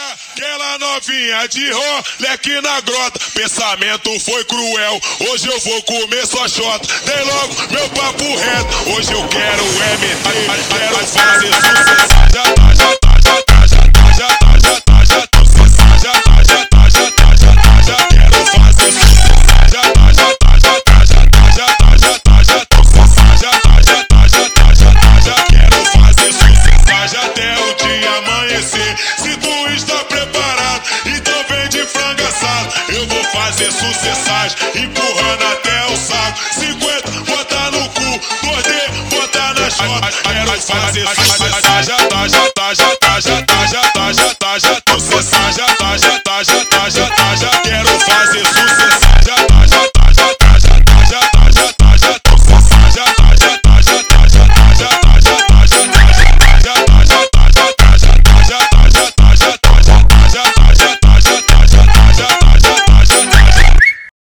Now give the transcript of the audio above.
Aquela novinha de roleque na grota. Pensamento foi cruel, hoje eu vou comer só xota. Dei logo meu papo reto, hoje eu quero MT. Quero fazer sucesso. Já tá, já tá, já tá, já tá, já tá, já tá, já tá. Já tá, já tá, já tá, já tá, já quero fazer sucesso. Já tá, já tá, já tá, já tá, já tá, já tá, já tá. Já tá, já tá, já tá, já tá, já quero fazer sucesso. Já até o dia amanhecer. Se tu está preparado, então vem de frango assado. Eu vou fazer sucessagem, empurrando até o saco. 50, botar no cu, 2D, botar na chota. Quero fazer sucessagem. Já tá, já tá, já tá, já tá.